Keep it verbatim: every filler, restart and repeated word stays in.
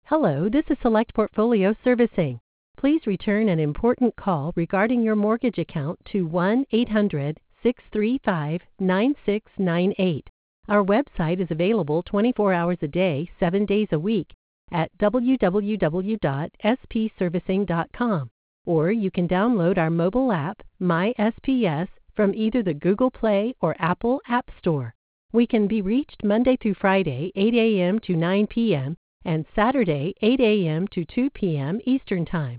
Hello, this is Select Portfolio Servicing. Please return an important call regarding your mortgage account to one eight hundred, six three five, nine six nine eight. Our website is available twenty-four hours a day, seven days a week at w w w dot s p servicing dot com, or you can download our mobile app, My S P S, from either the Google Play or Apple App Store. We can be reached Monday through Friday, eight a m to nine p m, and Saturday, eight a m to two p m Eastern Time.